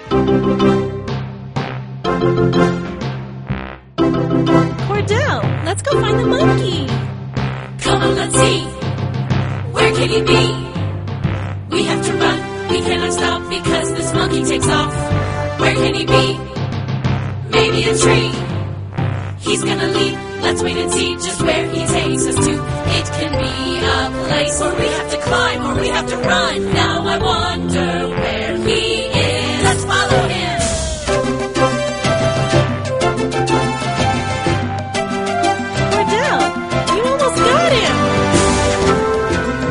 Cordell, let's go find the monkey. Come on, let's see. Where can he be? We have to run. We cannot stop because this monkey takes off. Where can he be? Maybe a tree. He's gonna leap. Let's wait and see just where he takes us to. It can be a place where we have to climb or we have to run. Now I wonder where